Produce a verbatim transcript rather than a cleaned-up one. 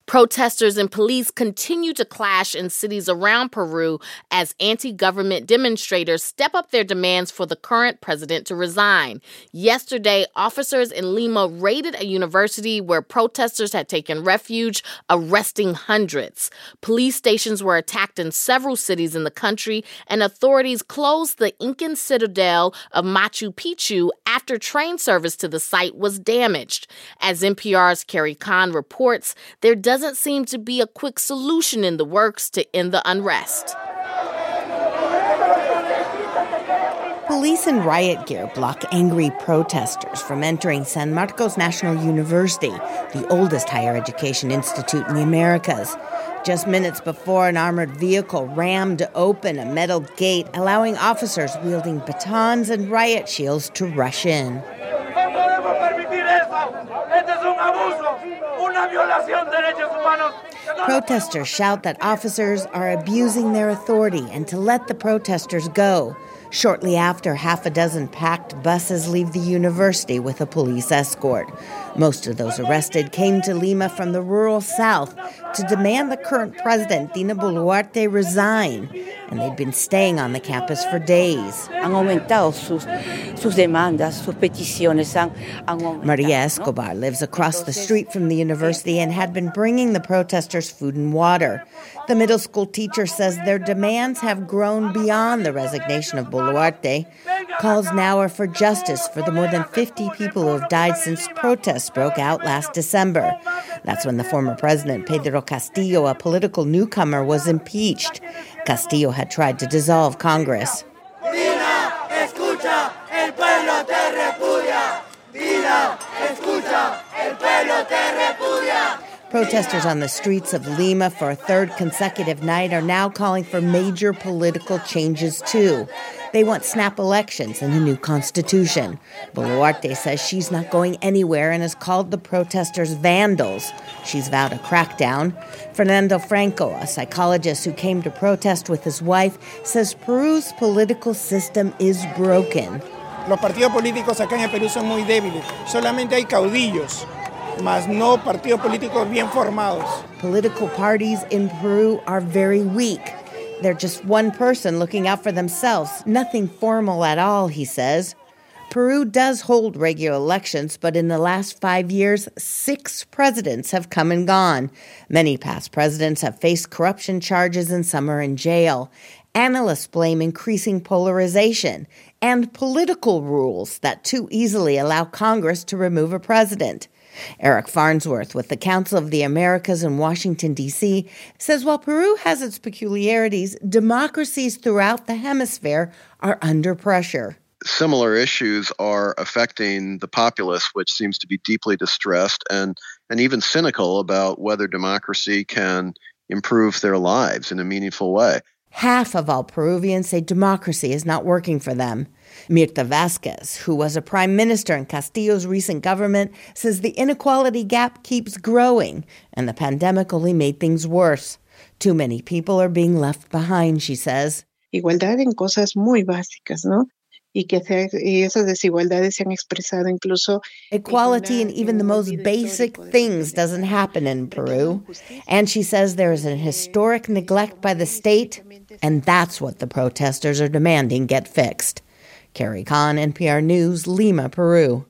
Protesters and police continue to clash in cities around Peru as anti-government demonstrators step up their demands for the current president to resign. Yesterday, officers in Lima raided a university where protesters had taken refuge, arresting hundreds. Police stations were attacked in several cities in the country, and authorities closed the Incan citadel of Machu Picchu after train service to the site was damaged. As N P R's Carrie Kahn reports, there doesn't seem to be a quick solution in the works to end the unrest. Police in riot gear block angry protesters from entering San Marcos National University, the oldest higher education institute in the Americas. Just minutes before, an armored vehicle rammed open a metal gate, allowing officers wielding batons and riot shields to rush in. Protesters shout that officers are abusing their authority and to let the protesters go. Shortly after, half a dozen packed buses leave the university with a police escort. Most of those arrested came to Lima from the rural south to demand the current president, Dina Boluarte, resign. And they'd been staying on the campus for days. Han aumentado sus, sus demandas, sus peticiones. Han, han aumentado, Maria Escobar lives across the street from the university and had been bringing the protesters food and water. The middle school teacher says their demands have grown beyond the resignation of Boluarte. Calls now are for justice for the more than fifty people who have died since protests broke out last December. That's when the former president, Pedro Castillo, a political newcomer, was impeached. Castillo had tried to dissolve Congress. Dina, escucha, el pueblo te repudia. Dina, escucha, el pueblo te repudia. Protesters on the streets of Lima for a third consecutive night are now calling for major political changes, too. They want snap elections and a new constitution. Boluarte says she's not going anywhere and has called the protesters vandals. She's vowed a crackdown. Fernando Franco, a psychologist who came to protest with his wife, says Peru's political system is broken. Los partidos políticos acá en el Perú son muy débiles. Solamente hay caudillos, mas no partidos políticos bien formados. Political parties in Peru are very weak. They're just one person looking out for themselves. Nothing formal at all, he says. Peru does hold regular elections, but in the last five years, six presidents have come and gone. Many past presidents have faced corruption charges and some are in jail. Analysts blame increasing polarization and political rules that too easily allow Congress to remove a president. Eric Farnsworth with the Council of the Americas in Washington, D C, says while Peru has its peculiarities, democracies throughout the hemisphere are under pressure. Similar issues are affecting the populace, which seems to be deeply distressed and, and even cynical about whether democracy can improve their lives in a meaningful way. Half of all Peruvians say democracy is not working for them. Mirta Vázquez, who was a prime minister in Castillo's recent government, says the inequality gap keeps growing, and the pandemic only made things worse. Too many people are being left behind, she says. Igualdad en cosas muy básicas, ¿no? Y que se, y esas desigualdades se han expresado incluso. Equality in even the most basic things doesn't happen in Peru. And she says there is an historic neglect by the state, and that's what the protesters are demanding get fixed. Carrie Kahn, N P R News, Lima, Peru.